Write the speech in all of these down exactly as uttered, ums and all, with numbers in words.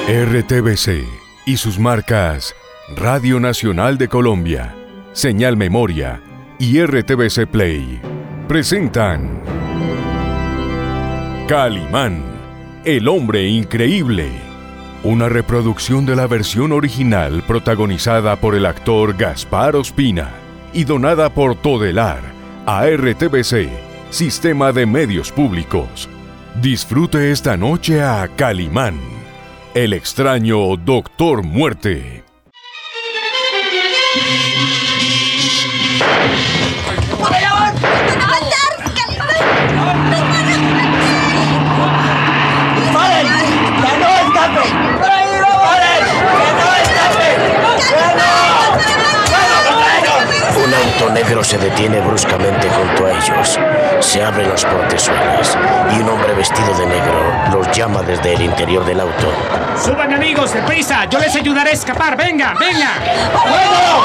R T V C y sus marcas Radio Nacional de Colombia, Señal Memoria y R T V C Play presentan Calimán, el hombre increíble, una reproducción de la versión original protagonizada por el actor Gaspar Ospina y donada por Todelar a R T V C, Sistema de Medios Públicos. Disfrute esta noche a Calimán, el extraño Doctor Muerte. Un auto negro se detiene bruscamente junto a ellos. Se abren las portezuelas y un hombre vestido de negro los llama desde el interior del auto. ¡Suban, amigos, deprisa! ¡Yo les ayudaré a escapar! ¡Venga, venga! ¡Fuego!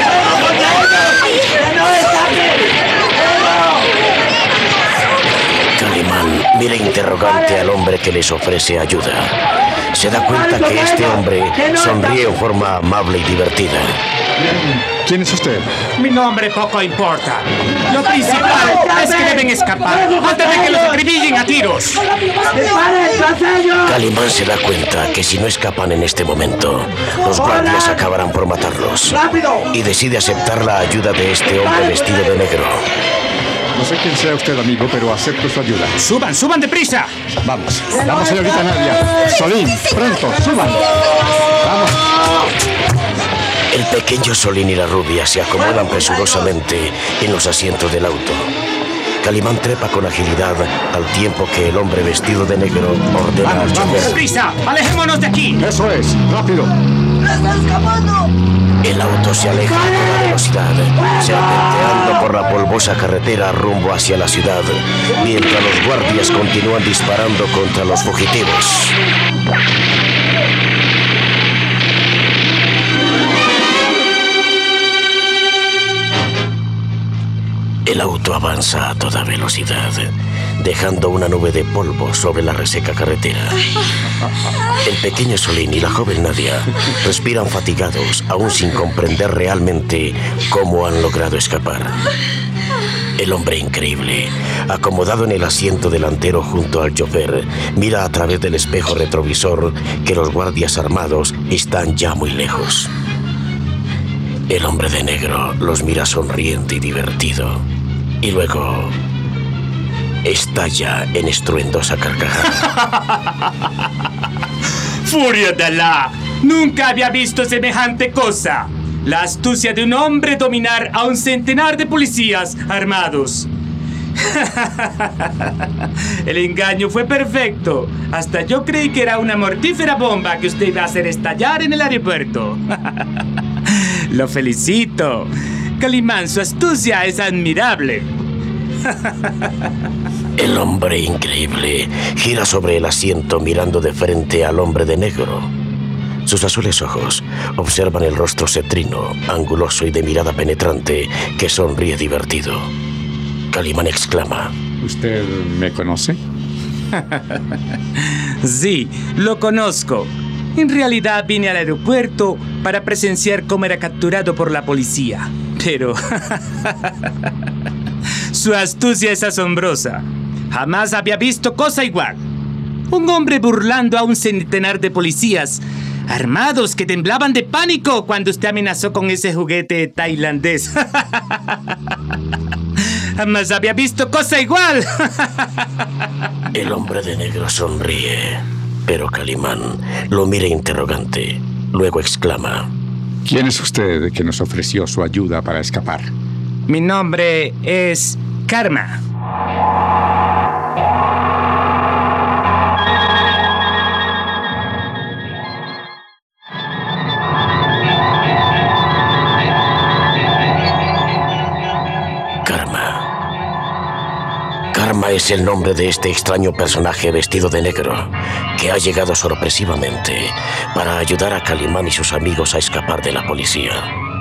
Calimán mira interrogante al hombre que les ofrece ayuda. Se da cuenta que este hombre sonríe en forma amable y divertida. ¿Quién es usted? Mi nombre poco importa. Lo principal es que deben escapar antes de que los acribillen a tiros. Calimán se da cuenta que si no escapan en este momento, los guardias acabarán por matarlos. Y decide aceptar la ayuda de este hombre vestido de negro. No sé quién sea usted, amigo, pero acepto su ayuda. ¡Suban, suban deprisa! Vamos, vamos, señorita Nadia. Solín, pronto, suban. Vamos. El pequeño Solín y la rubia se acomodan presurosamente en los asientos del auto. Calimán trepa con agilidad al tiempo que el hombre vestido de negro ordena al chofer. ¡Deprisa! ¡Alejémonos de aquí! Eso es, rápido. ¡Está escapando! El auto se aleja a toda velocidad, serpenteando por la polvosa carretera rumbo hacia la ciudad, mientras los guardias continúan disparando contra los fugitivos. El auto avanza a toda velocidad, dejando una nube de polvo sobre la reseca carretera. El pequeño Solín y la joven Nadia respiran fatigados, aún sin comprender realmente cómo han logrado escapar. El hombre increíble, acomodado en el asiento delantero junto al chofer, mira a través del espejo retrovisor que los guardias armados están ya muy lejos. El hombre de negro los mira sonriente y divertido, y luego estalla en estruendosa carcajada. ¡Furia de Alá! ¡Nunca había visto semejante cosa! La astucia de un hombre dominar a un centenar de policías armados. El engaño fue perfecto. Hasta yo creí que era una mortífera bomba que usted iba a hacer estallar en el aeropuerto. Lo felicito. Calimán, su astucia es admirable. El hombre increíble gira sobre el asiento mirando de frente al hombre de negro. Sus azules ojos observan el rostro cetrino, anguloso y de mirada penetrante que sonríe divertido. Calimán exclama: ¿Usted me conoce? Sí, lo conozco. En realidad vine al aeropuerto para presenciar cómo era capturado por la policía. Pero su astucia es asombrosa. Jamás había visto cosa igual. Un hombre burlando a un centenar de policías armados que temblaban de pánico cuando usted amenazó con ese juguete tailandés. Jamás había visto cosa igual. El hombre de negro sonríe, pero Calimán lo mira interrogante. Luego exclama: ¿Quién es usted que nos ofreció su ayuda para escapar? Mi nombre es Karma. Karma es el nombre de este extraño personaje vestido de negro que ha llegado sorpresivamente para ayudar a Calimán y sus amigos a escapar de la policía.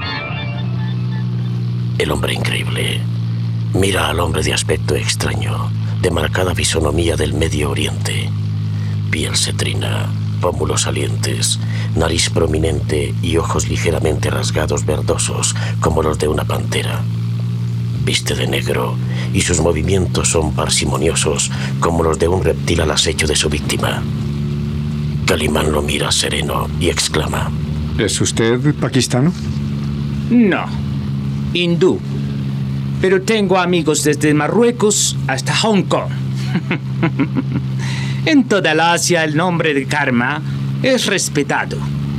El hombre increíble mira al hombre de aspecto extraño, de marcada fisonomía del Medio Oriente, piel cetrina, pómulos salientes, nariz prominente y ojos ligeramente rasgados verdosos como los de una pantera. Viste de negro y sus movimientos son parsimoniosos como los de un reptil al acecho de su víctima. Calimán lo mira sereno y exclama: ¿Es usted paquistano? No, hindú. Pero tengo amigos desde Marruecos hasta Hong Kong. En toda la Asia el nombre de Karma es respetado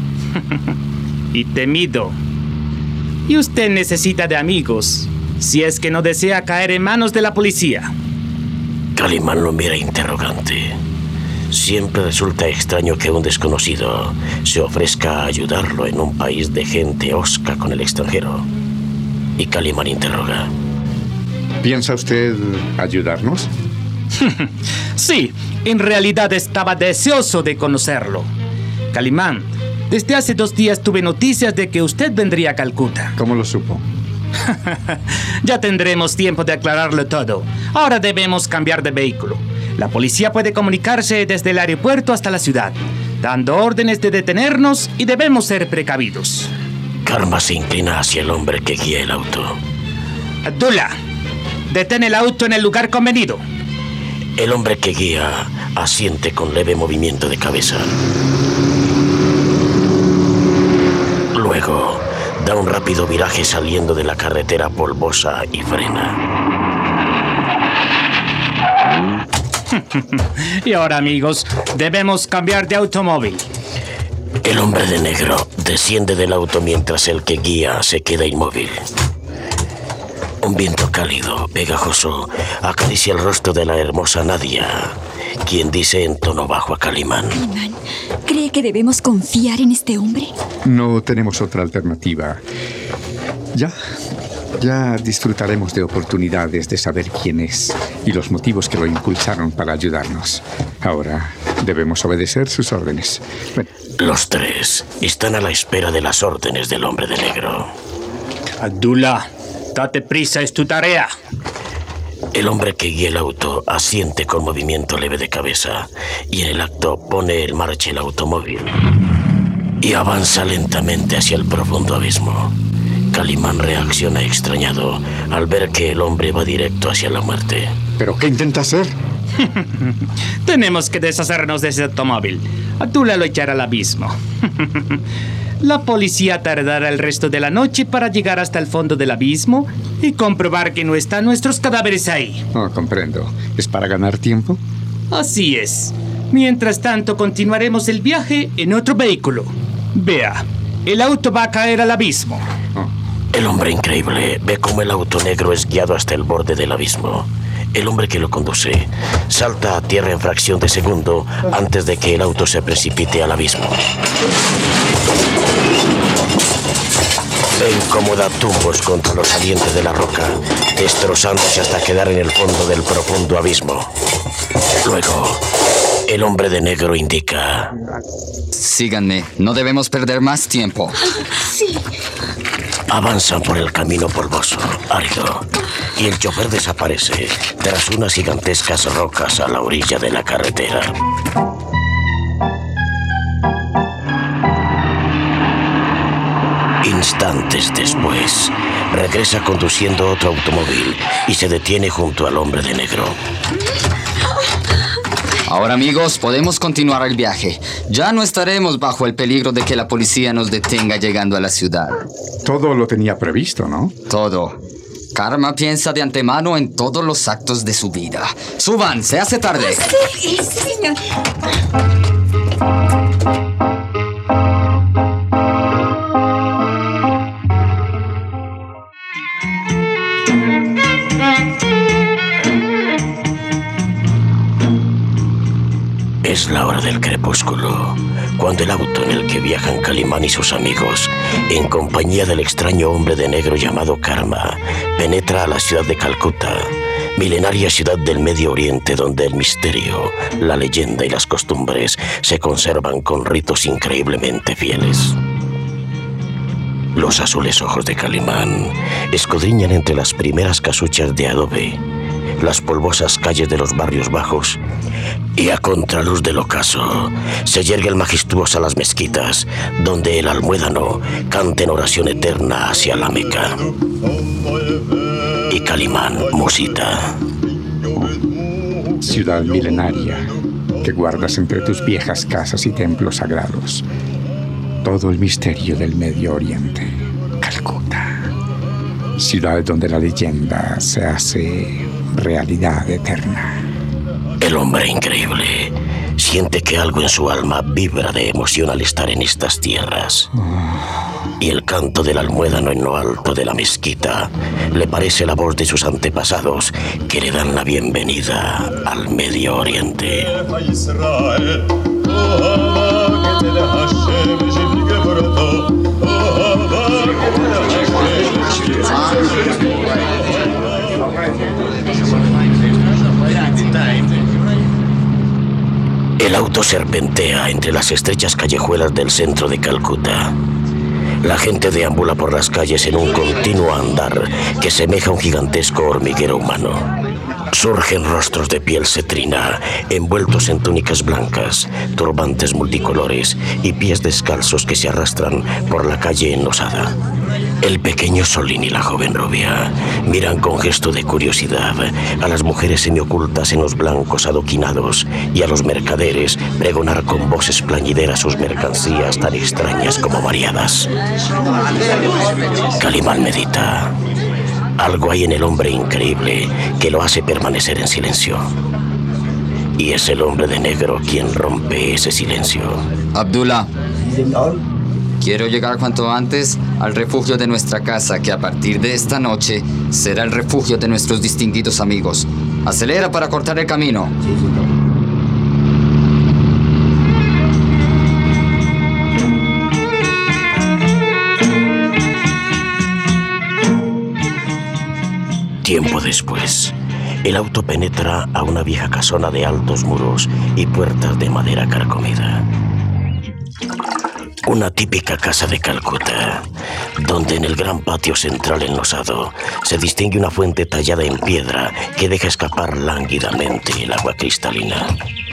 y temido. Y usted necesita de amigos si es que no desea caer en manos de la policía. Calimán lo mira interrogante. Siempre resulta extraño que un desconocido se ofrezca a ayudarlo en un país de gente hosca con el extranjero. Y Calimán interroga: ¿Piensa usted ayudarnos? Sí, en realidad estaba deseoso de conocerlo. Calimán, desde hace dos días tuve noticias de que usted vendría a Calcuta. ¿Cómo lo supo? Ya tendremos tiempo de aclararlo todo. Ahora debemos cambiar de vehículo. La policía puede comunicarse desde el aeropuerto hasta la ciudad, dando órdenes de detenernos y debemos ser precavidos. Karma se inclina hacia el hombre que guía el auto. Abdullah, detén el auto en el lugar convenido. El hombre que guía asiente con leve movimiento de cabeza. Luego, da un rápido viraje saliendo de la carretera polvosa y frena. Y ahora, amigos, debemos cambiar de automóvil. El hombre de negro desciende del auto mientras el que guía se queda inmóvil. Un viento cálido, pegajoso, acaricia el rostro de la hermosa Nadia, quien dice en tono bajo a Calimán: Calimán, ¿cree que debemos confiar en este hombre? No tenemos otra alternativa. Ya, ya disfrutaremos de oportunidades de saber quién es y los motivos que lo impulsaron para ayudarnos. Ahora debemos obedecer sus órdenes. Bueno. Los tres están a la espera de las órdenes del hombre de negro. Abdullah, date prisa, es tu tarea. El hombre que guía el auto asiente con movimiento leve de cabeza y en el acto pone en marcha el automóvil y avanza lentamente hacia el profundo abismo. Calimán reacciona extrañado al ver que el hombre va directo hacia la muerte. ¿Pero qué intenta hacer? Tenemos que deshacernos de ese automóvil. Abdullah lo echará al abismo. La policía tardará el resto de la noche para llegar hasta el fondo del abismo y comprobar que no están nuestros cadáveres ahí. Oh, comprendo. ¿Es para ganar tiempo? Así es. Mientras tanto, continuaremos el viaje en otro vehículo. Vea, el auto va a caer al abismo. Oh. El hombre increíble ve cómo el auto negro es guiado hasta el borde del abismo. El hombre que lo conduce salta a tierra en fracción de segundo antes de que el auto se precipite al abismo. E incomoda tumbos contra los salientes de la roca, destrozándose hasta quedar en el fondo del profundo abismo. Luego, el hombre de negro indica: Síganme, no debemos perder más tiempo. Sí. Avanzan por el camino polvoso, árido, y el chofer desaparece tras unas gigantescas rocas a la orilla de la carretera. Instantes después, regresa conduciendo otro automóvil y se detiene junto al hombre de negro. Ahora, amigos, podemos continuar el viaje. Ya no estaremos bajo el peligro de que la policía nos detenga llegando a la ciudad. Todo lo tenía previsto, ¿no? Todo. Karma piensa de antemano en todos los actos de su vida. ¡Suban! ¡Se hace tarde! Sí, sí, señor. Es la hora del crepúsculo, cuando el auto en el que viajan Calimán y sus amigos, en compañía del extraño hombre de negro llamado Karma, penetra a la ciudad de Calcuta, milenaria ciudad del Medio Oriente donde el misterio, la leyenda y las costumbres se conservan con ritos increíblemente fieles. Los azules ojos de Calimán escudriñan entre las primeras casuchas de adobe, las polvosas calles de los barrios bajos, y a contraluz del ocaso se yergue el majestuoso a las mezquitas, donde el almuédano canta en oración eterna hacia la Meca. Y Calimán musita. Ciudad milenaria, que guardas entre tus viejas casas y templos sagrados todo el misterio del Medio Oriente. Calcuta, ciudad donde la leyenda se hace realidad eterna. El hombre increíble siente que algo en su alma vibra de emoción al estar en estas tierras. Y el canto del almuédano en lo alto de la mezquita le parece la voz de sus antepasados que le dan la bienvenida al Medio Oriente. El auto serpentea entre las estrechas callejuelas del centro de Calcuta. La gente deambula por las calles en un continuo andar que semeja un gigantesco hormiguero humano. Surgen rostros de piel cetrina, envueltos en túnicas blancas, turbantes multicolores y pies descalzos que se arrastran por la calle enlosada. El pequeño Solín y la joven rubia miran con gesto de curiosidad a las mujeres semiocultas en los blancos adoquinados y a los mercaderes pregonar con voces plañideras sus mercancías tan extrañas como variadas. Calimán medita. Algo hay en el hombre increíble que lo hace permanecer en silencio. Y es el hombre de negro quien rompe ese silencio. Abdullah, quiero llegar cuanto antes al refugio de nuestra casa, que a partir de esta noche será el refugio de nuestros distinguidos amigos. Acelera para cortar el camino. Tiempo después, el auto penetra a una vieja casona de altos muros y puertas de madera carcomida. Una típica casa de Calcuta, donde en el gran patio central enlosado se distingue una fuente tallada en piedra que deja escapar lánguidamente el agua cristalina.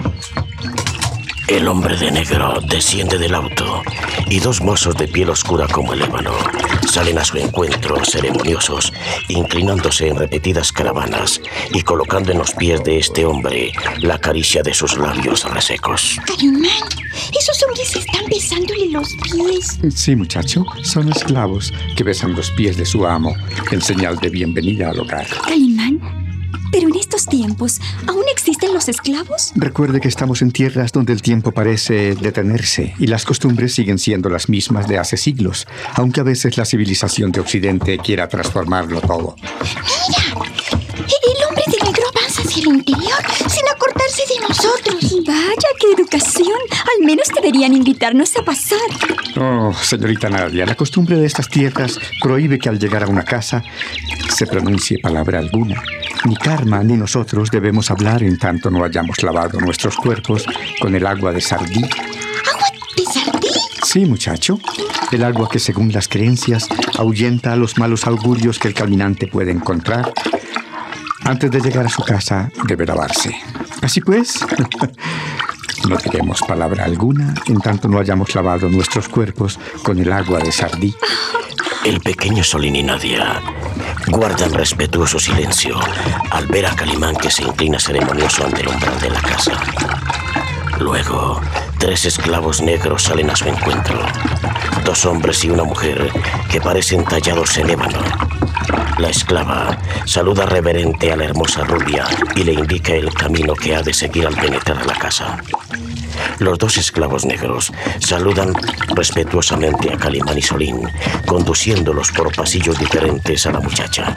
El hombre de negro desciende del auto y dos mozos de piel oscura como el ébano salen a su encuentro ceremoniosos, inclinándose en repetidas caravanas y colocando en los pies de este hombre la caricia de sus labios resecos. Calimán, esos hombres están besándole los pies. Sí, muchacho, son esclavos que besan los pies de su amo en señal de bienvenida al hogar. Calimán, pero en estos tiempos, ¿aún existen los esclavos? Recuerde que estamos en tierras donde el tiempo parece detenerse y las costumbres siguen siendo las mismas de hace siglos, aunque a veces la civilización de Occidente quiera transformarlo todo. ¡Mira! El hombre de negro avanza hacia el interior sin acordarse de nosotros. Vaya, qué educación. Al menos deberían invitarnos a pasar. Oh, señorita Nadia, la costumbre de estas tierras prohíbe que al llegar a una casa se pronuncie palabra alguna. Ni Karma ni nosotros debemos hablar en tanto no hayamos lavado nuestros cuerpos con el agua de Sardí. ¿Agua de Sardí? Sí, muchacho. El agua que, según las creencias, ahuyenta a los malos augurios que el caminante puede encontrar. Antes de llegar a su casa, debe lavarse. Así pues, no diremos palabra alguna en tanto no hayamos lavado nuestros cuerpos con el agua de Sardí. El pequeño Solín y Nadia guardan respetuoso silencio al ver a Calimán que se inclina ceremonioso ante el umbral de la casa. Luego, tres esclavos negros salen a su encuentro. Dos hombres y una mujer que parecen tallados en ébano. La esclava saluda reverente a la hermosa rubia y le indica el camino que ha de seguir al penetrar a la casa. Los dos esclavos negros saludan respetuosamente a Calimán y Solín, conduciéndolos por pasillos diferentes a la muchacha.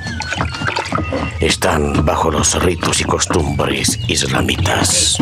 Están bajo los ritos y costumbres islamitas.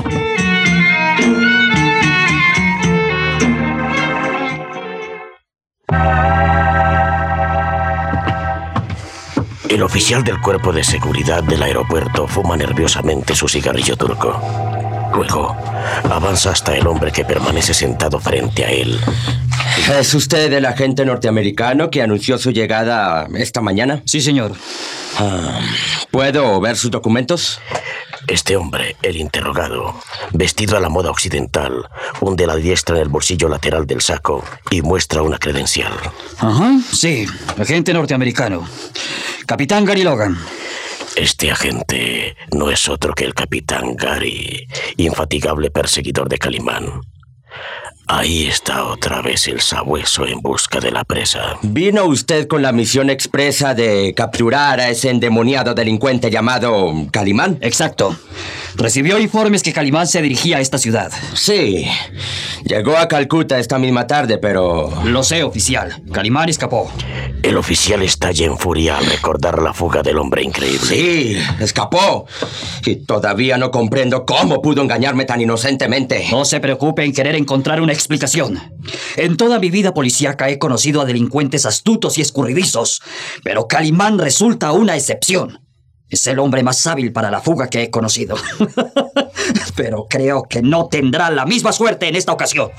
El oficial del cuerpo de seguridad del aeropuerto fuma nerviosamente su cigarrillo turco. Luego, avanza hasta el hombre que permanece sentado frente a él. ¿Es usted el agente norteamericano que anunció su llegada esta mañana? Sí, señor. Ah, ¿puedo ver sus documentos? Este hombre, el interrogado, vestido a la moda occidental, hunde la diestra en el bolsillo lateral del saco y muestra una credencial. Ajá, sí, agente norteamericano. Capitán Gary Logan. Este agente no es otro que el capitán Gary, infatigable perseguidor de Calimán. Ahí está otra vez el sabueso en busca de la presa. ¿Vino usted con la misión expresa de capturar a ese endemoniado delincuente llamado Calimán? Exacto. Recibió informes que Calimán se dirigía a esta ciudad. Sí. Llegó a Calcuta esta misma tarde, pero... Lo sé, oficial. Calimán escapó. El oficial estalla en furia al recordar la fuga del hombre increíble. Sí, escapó. Y todavía no comprendo cómo pudo engañarme tan inocentemente. No se preocupe en querer encontrar una explicación. En toda mi vida policíaca he conocido a delincuentes astutos y escurridizos, pero Calimán resulta una excepción. Es el hombre más hábil para la fuga que he conocido. Pero creo que no tendrá la misma suerte en esta ocasión.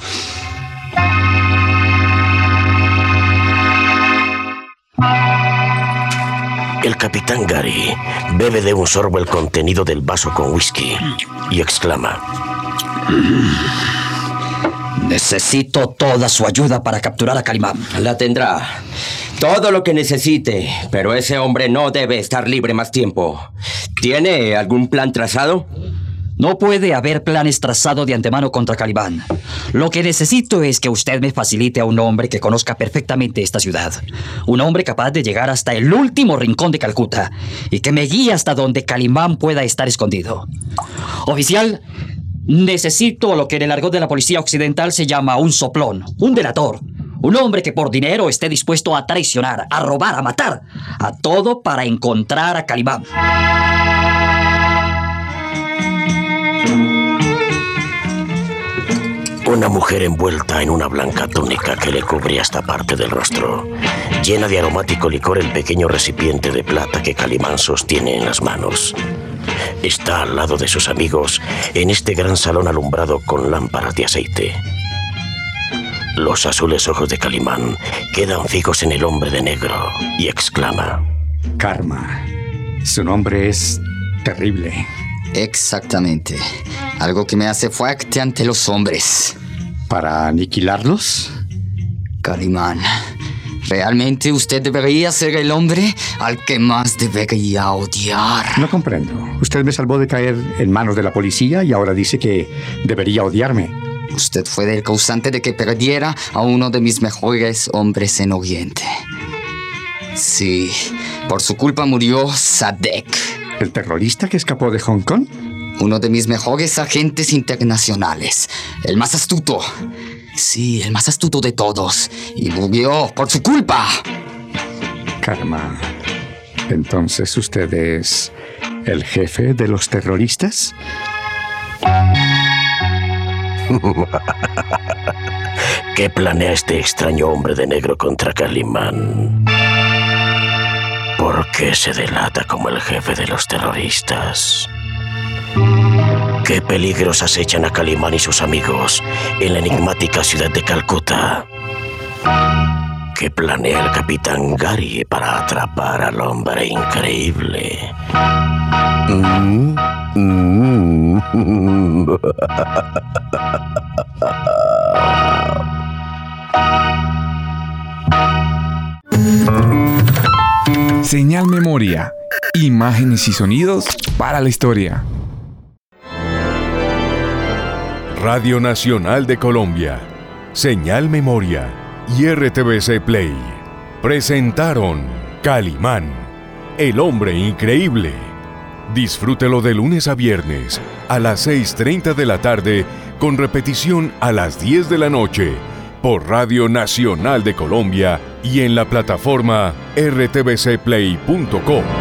El capitán Gary bebe de un sorbo el contenido del vaso con whisky y exclama: necesito toda su ayuda para capturar a Calimán. La tendrá. Todo lo que necesite, pero ese hombre no debe estar libre más tiempo. ¿Tiene algún plan trazado? No puede haber planes trazados de antemano contra Calimán. Lo que necesito es que usted me facilite a un hombre que conozca perfectamente esta ciudad. Un hombre capaz de llegar hasta el último rincón de Calcuta y que me guíe hasta donde Calimán pueda estar escondido. Oficial, necesito lo que en el argot de la policía occidental se llama un soplón, un delator. Un hombre que por dinero esté dispuesto a traicionar, a robar, a matar, a todo para encontrar a Calimán. Una mujer envuelta en una blanca túnica que le cubría esta parte del rostro, llena de aromático licor el pequeño recipiente de plata que Calimán sostiene en las manos. Está al lado de sus amigos en este gran salón alumbrado con lámparas de aceite. Los azules ojos de Calimán quedan fijos en el hombre de negro y exclama: Karma. Su nombre es terrible. Exactamente. Algo que me hace fuerte ante los hombres. ¿Para aniquilarlos? Calimán, ¿realmente usted debería ser el hombre al que más debería odiar? No comprendo. Usted me salvó de caer en manos de la policía y ahora dice que debería odiarme. Usted fue el causante de que perdiera a uno de mis mejores hombres en Oriente. Sí, por su culpa murió Sadek. ¿El terrorista que escapó de Hong Kong? Uno de mis mejores agentes internacionales. El más astuto. Sí, el más astuto de todos. Y murió por su culpa. Karma. ¿Entonces usted es el jefe de los terroristas? ¿Qué planea este extraño hombre de negro contra Calimán? ¿Por qué se delata como el jefe de los terroristas? ¿Qué peligros acechan a Calimán y sus amigos en la enigmática ciudad de Calcuta? ¿Qué planea el capitán Gary para atrapar al hombre increíble? Mm, mm. Señal Memoria. Imágenes y sonidos para la historia. Radio Nacional de Colombia, Señal Memoria y R T V C Play presentaron Calimán, el hombre increíble. Disfrútelo de lunes a viernes a las seis y treinta de la tarde con repetición a las diez de la noche por Radio Nacional de Colombia y en la plataforma r t v c play punto com.